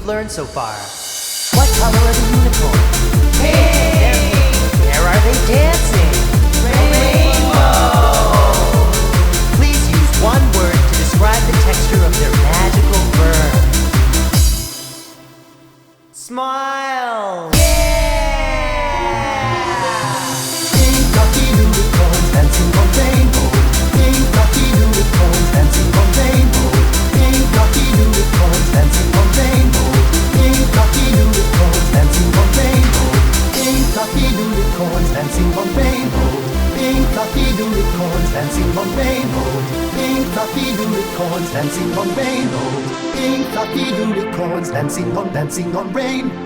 you've learned so far. What color are the unicorns? Hey! Where are they dancing? Rainbow! Please use one word to describe the texture of their magical fur. Smile! Pink fluffy unicorns dancing on rainbow. Pink fluffy unicorns dancing on rainbow. Pink fluffy unicorns dancing on rainbow. Pink fluffy unicorns dancing on rainbow. Pink fluffy unicorns dancing on rainbow. Pink fluffy unicorns dancing on rainbow. Pink fluffy unicorns dancing on rainbow. Pink fluffy unicorns dancing on rainbow.